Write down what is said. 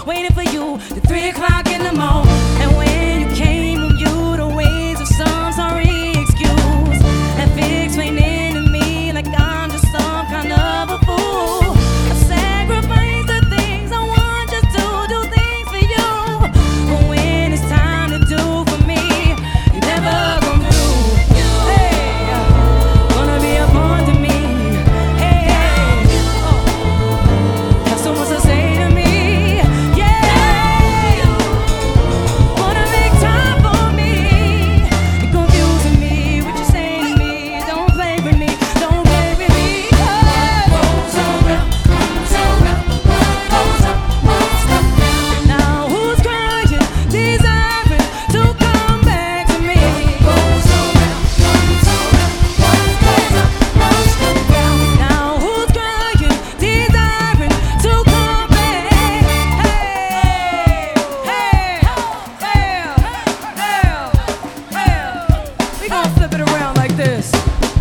waiting for you till 3 o'clock in the morning. And when you came home, you the ways of some sorry excuse and explaining to me like I'm just some kind of a fool. I sacrifice the things I want just to do things for you, but when it's time to do for me, you never come through. Hey, wanna be a part to me. Hey, got so much to say to me. Yeah, wanna make time for me. You're confusing me, what you say to me. Don't play with me, don't play with me. Goes around, comes around, goes up, goes up. Now who's crying, desiring to come back to me? Goes around, comes around, goes up, goes down. Now who's crying, desiring to come back? Hey, we gon' flip it around like this.